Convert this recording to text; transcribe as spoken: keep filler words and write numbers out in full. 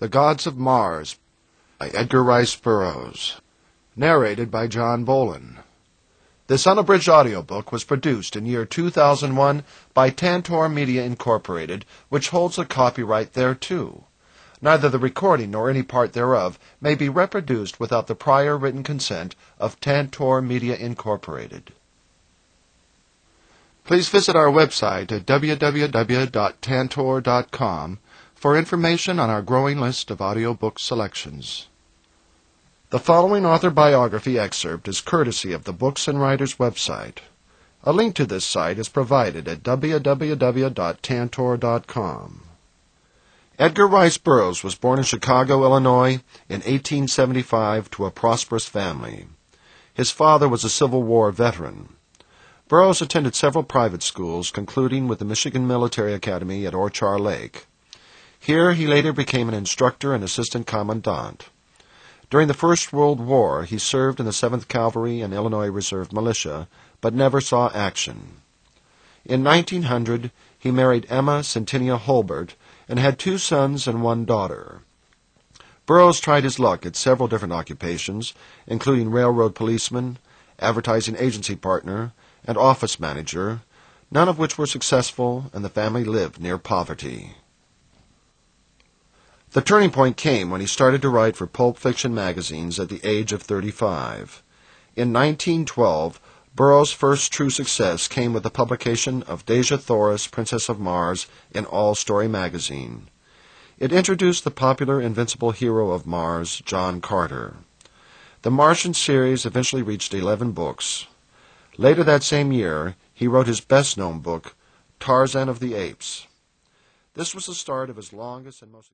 The Gods of Mars by Edgar Rice Burroughs. Narrated by John Bolin. This unabridged audiobook was produced in year two thousand one by Tantor Media Incorporated, which holds a copyright thereto. Neither the recording nor any part thereof may be reproduced without the prior written consent of Tantor Media Incorporated. Please visit our website at w w w dot tantor dot com for information on our growing list of audiobook selections. The following author biography excerpt is courtesy of the Books and Writers website. A link to this site is provided at w w w dot tantor dot com. Edgar Rice Burroughs was born in Chicago, Illinois, in eighteen seventy-five to a prosperous family. His father was a Civil War veteran. Burroughs attended several private schools, concluding with the Michigan Military Academy at Orchard Lake. Here he later became an instructor and assistant commandant. During the First World War, he served in the seventh Cavalry and Illinois Reserve Militia, but never saw action. In nineteen hundred, he married Emma Centinia Holbert and had two sons and one daughter. Burroughs tried his luck at several different occupations, including railroad policeman, advertising agency partner, and office manager, none of which were successful, and the family lived near poverty. The turning point came when he started to write for pulp fiction magazines at the age of thirty-five. In nineteen twelve, Burroughs' first true success came with the publication of Dejah Thoris, Princess of Mars, in All Story magazine. It introduced the popular invincible hero of Mars, John Carter. The Martian series eventually reached eleven books. Later that same year, he wrote his best-known book, Tarzan of the Apes. This was the start of his longest and most